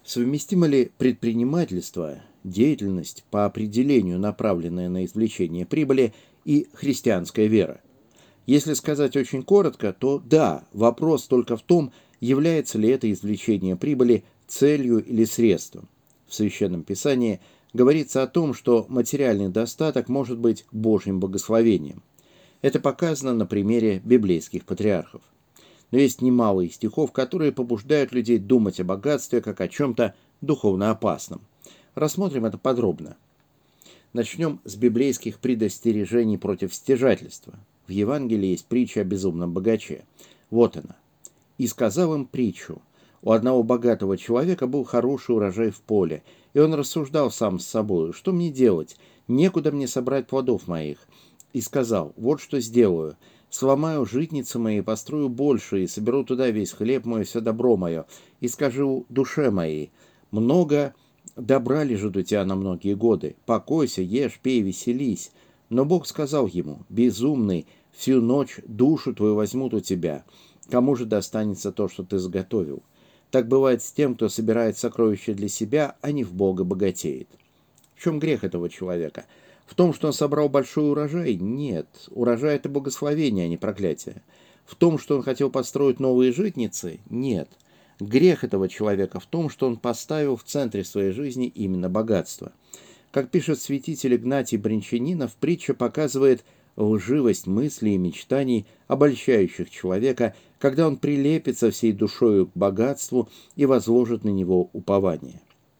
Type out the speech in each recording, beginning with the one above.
Совместимо ли предпринимательство, деятельность по определению, направленная на извлечение прибыли, и христианская вера? Если сказать очень коротко, то да, вопрос только в том, является ли это извлечение прибыли целью или средством. В Священном Писании говорится о том, что материальный достаток может быть Божьим благословением. Это показано на примере библейских патриархов. Но есть немало и стихов, которые побуждают людей думать о богатстве как о чем-то духовно опасном. Рассмотрим это подробно. Начнем с библейских предостережений против стяжательства. В Евангелии есть притча о безумном богаче. Вот она. «И сказал им притчу. У одного богатого человека был хороший урожай в поле, и он рассуждал сам с собой, что мне делать, некуда мне собрать плодов моих. И сказал, вот что сделаю, сломаю житницы мои, построю больше, и соберу туда весь хлеб мой, все добро мое, и скажу душе моей, много добра лежит у тебя на многие годы, покойся, ешь, пей, веселись. Но Бог сказал ему, безумный, всю ночь душу твою возьмут у тебя, кому же достанется то, что ты заготовил? Так бывает с тем, кто собирает сокровища для себя, а не в Бога богатеет». В чем грех этого человека? В том, что он собрал большой урожай? Нет. Урожай – это благословение, а не проклятие. В том, что он хотел построить новые житницы? Нет. Грех этого человека в том, что он поставил в центре своей жизни именно богатство. Как пишет святитель Игнатий Брянчанинов, притча показывает лживость мыслей и мечтаний, обольщающих человека, когда он прилепится всей душою к богатству и возложит на него упование.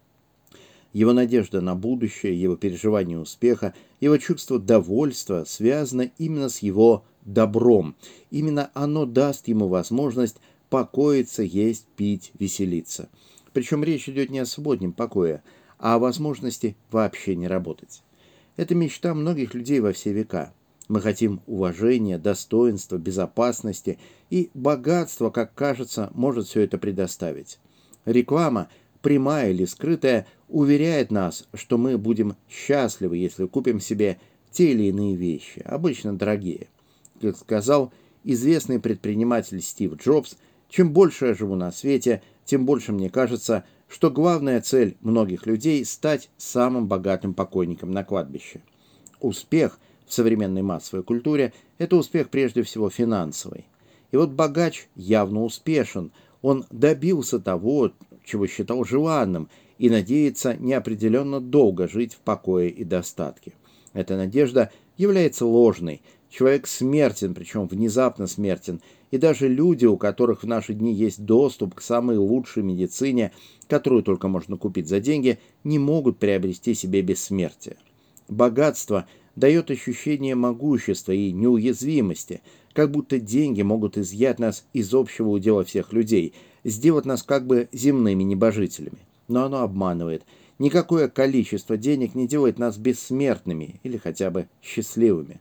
Его надежда на будущее, его переживание успеха, его чувство довольства связано именно с его добром. Именно оно даст ему возможность покоиться, есть, пить, веселиться. Причем речь идет не о субботнем покое, а о возможности вообще не работать. Это мечта многих людей во все века. Мы хотим уважения, достоинства, безопасности, и богатство, как кажется, может все это предоставить. Реклама, прямая или скрытая, уверяет нас, что мы будем счастливы, если купим себе те или иные вещи, обычно дорогие. Как сказал известный предприниматель Стив Джобс, чем больше я живу на свете, тем больше мне кажется, что главная цель многих людей – стать самым богатым покойником на кладбище. Успех в современной массовой культуре – это успех прежде всего финансовый. И вот богач явно успешен, он добился того, чего считал желанным, и надеется неопределенно долго жить в покое и достатке. Эта надежда является ложной. Человек смертен, причем внезапно смертен, и даже люди, у которых в наши дни есть доступ к самой лучшей медицине, которую только можно купить за деньги, не могут приобрести себе бессмертие. Богатство дает ощущение могущества и неуязвимости, как будто деньги могут изъять нас из общего удела всех людей, сделать нас как бы земными небожителями. Но оно обманывает. Никакое количество денег не делает нас бессмертными или хотя бы счастливыми.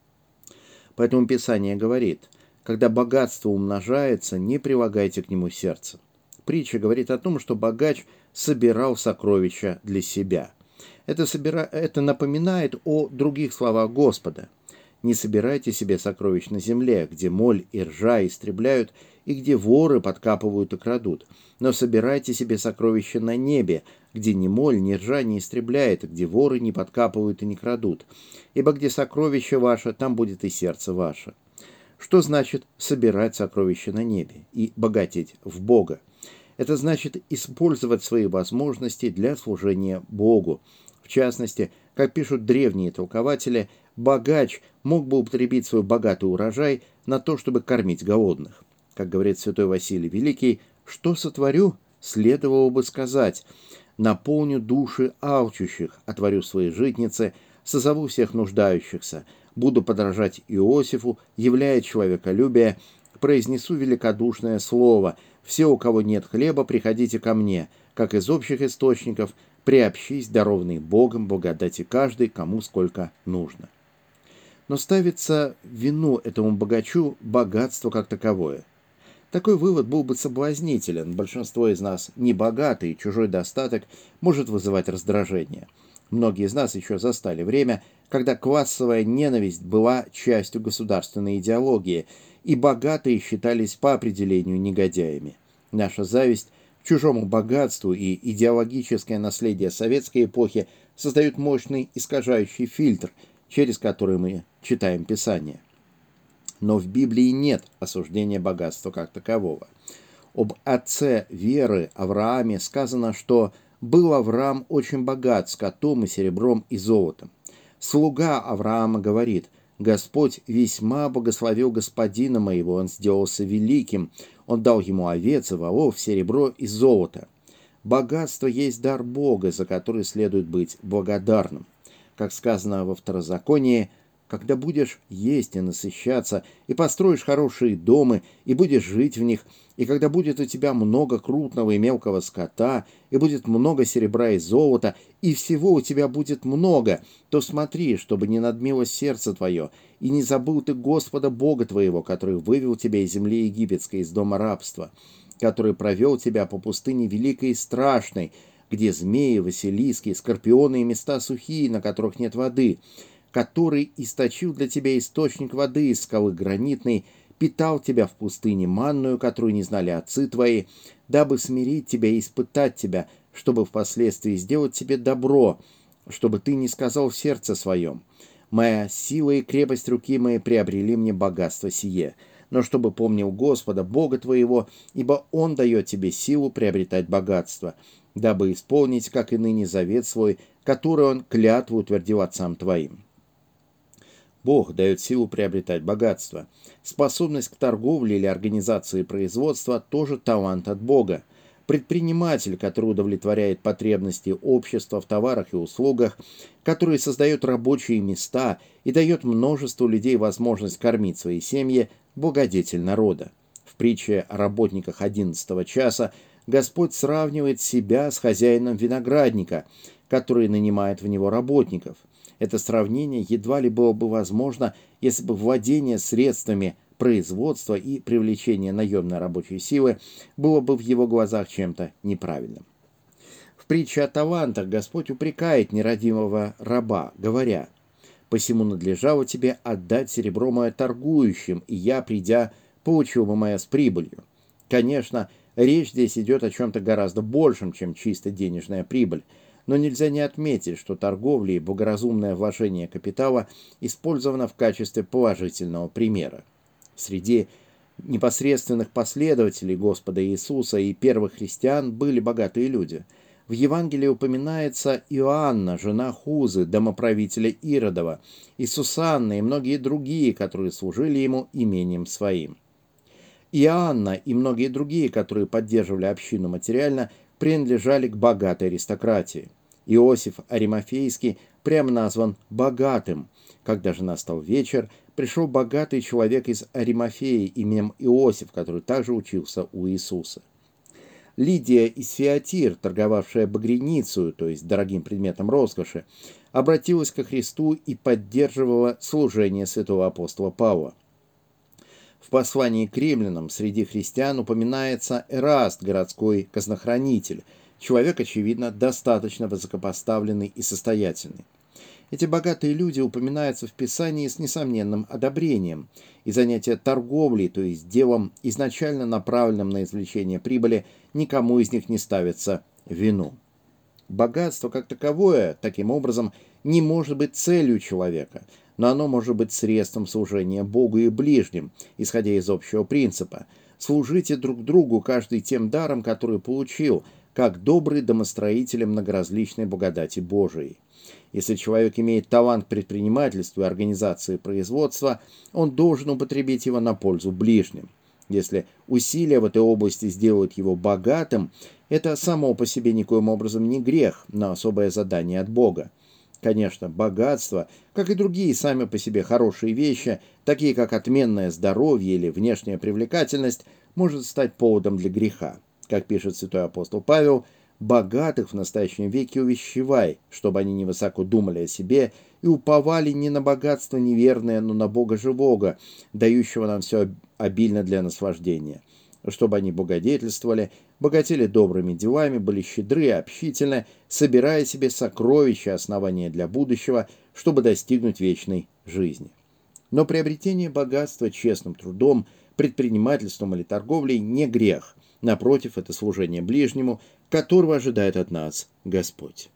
Поэтому Писание говорит, когда богатство умножается, не прилагайте к нему сердце. Притча говорит о том, что богач собирал сокровища для себя. Это напоминает о других словах Господа. «Не собирайте себе сокровищ на земле, где моль и ржа истребляют, и где воры подкапывают и крадут, но собирайте себе сокровища на небе, где ни моль, ни ржа не истребляет, и где воры не подкапывают и не крадут. Ибо где сокровище ваше, там будет и сердце ваше». Что значит собирать сокровища на небе и богатеть в Бога? Это значит использовать свои возможности для служения Богу. В частности, как пишут древние толкователи, богач мог бы употребить свой богатый урожай на то, чтобы кормить голодных. Как говорит святой Василий Великий, что сотворю, следовало бы сказать, наполню души алчущих, отворю свои житницы, созову всех нуждающихся, буду подражать Иосифу, являя человеколюбие, произнесу великодушное слово, все, у кого нет хлеба, приходите ко мне, как из общих источников, приобщись, дарованный Богом, благодати каждый, кому сколько нужно. Но ставится в вину этому богачу богатство как таковое. Такой вывод был бы соблазнителен. Большинство из нас не богаты, и чужой достаток может вызывать раздражение. Многие из нас еще застали время, когда классовая ненависть была частью государственной идеологии, и богатые считались по определению негодяями. Наша зависть чужому богатству и идеологическое наследие советской эпохи создают мощный искажающий фильтр, через который мы читаем Писание. Но в Библии нет осуждения богатства как такового. Об отце веры Аврааме сказано, что был Авраам очень богат скотом и серебром и золотом. Слуга Авраама говорит: «Господь весьма благословил господина моего, он сделался великим, он дал ему овец и волов, серебро и золото». Богатство есть дар Бога, за который следует быть благодарным. Как сказано во Второзаконии: «Когда будешь есть и насыщаться, и построишь хорошие дома, и будешь жить в них, и когда будет у тебя много крупного и мелкого скота, и будет много серебра и золота, и всего у тебя будет много, то смотри, чтобы не надмилось сердце твое, и не забыл ты Господа Бога твоего, который вывел тебя из земли египетской, из дома рабства, который провел тебя по пустыне великой и страшной, где змеи, василиски, скорпионы и места сухие, на которых нет воды, который источил для тебя источник воды из скалы гранитной, питал тебя в пустыне манную, которую не знали отцы твои, дабы смирить тебя и испытать тебя, чтобы впоследствии сделать тебе добро, чтобы ты не сказал в сердце своем: моя сила и крепость руки моей приобрели мне богатство сие, но чтобы помнил Господа, Бога твоего, ибо Он дает тебе силу приобретать богатство, дабы исполнить, как и ныне, завет свой, который Он клятву утвердил отцам твоим». Бог дает силу приобретать богатство. Способность к торговле или организации производства тоже талант от Бога. Предприниматель, который удовлетворяет потребности общества в товарах и услугах, который создает рабочие места и дает множеству людей возможность кормить свои семьи, благодетель народа. В притче о работниках 11 часа Господь сравнивает себя с хозяином виноградника, который нанимает в него работников. Это сравнение едва ли было бы возможно, если бы владение средствами производства и привлечение наемной рабочей силы было бы в его глазах чем-то неправильным. В притче о талантах Господь упрекает нерадивого раба, говоря: «Посему надлежало тебе отдать серебро мое торгующим, и я, придя, получил бы мое с прибылью». Конечно, речь здесь идет о чем-то гораздо большем, чем чисто денежная прибыль, но нельзя не отметить, что торговля и благоразумное вложение капитала использовано в качестве положительного примера. Среди непосредственных последователей Господа Иисуса и первых христиан были богатые люди. В Евангелии упоминается Иоанна, жена Хузы, домоправителя Иродова, и Сусанна, и многие другие, которые служили ему имением своим. Иоанна и многие другие, которые поддерживали общину материально, принадлежали к богатой аристократии. Иосиф Аримафейский прямо назван «богатым». Когда же настал вечер, пришел богатый человек из Аримафеи именем Иосиф, который также учился у Иисуса. Лидия из Фиатир, торговавшая багряницей, то есть дорогим предметом роскоши, обратилась ко Христу и поддерживала служение святого апостола Павла. В послании к римлянам среди христиан упоминается Эраст, городской казнохранитель, человек, очевидно, достаточно высокопоставленный и состоятельный. Эти богатые люди упоминаются в Писании с несомненным одобрением, и занятие торговлей, то есть делом, изначально направленным на извлечение прибыли, никому из них не ставится в вину. Богатство как таковое, таким образом, не может быть целью человека, но оно может быть средством служения Богу и ближним, исходя из общего принципа: служите друг другу каждый тем даром, который получил, как добрый домостроитель многоразличной благодати Божией. Если человек имеет талант к предпринимательству и организации производства, он должен употребить его на пользу ближним. Если усилия в этой области сделают его богатым, это само по себе никоим образом не грех, но особое задание от Бога. Конечно, богатство, как и другие сами по себе хорошие вещи, такие как отменное здоровье или внешняя привлекательность, может стать поводом для греха. Как пишет святой апостол Павел: «Богатых в настоящем веке увещевай, чтобы они невысоко думали о себе и уповали не на богатство неверное, но на Бога живого, дающего нам все обильно для наслаждения, чтобы они благодетельствовали, богатели добрыми делами, были щедры и общительны, собирая себе сокровища, основания для будущего, чтобы достигнуть вечной жизни». Но приобретение богатства честным трудом, предпринимательством или торговлей не грех, Напротив, это служение ближнему, которого ожидает от нас Господь.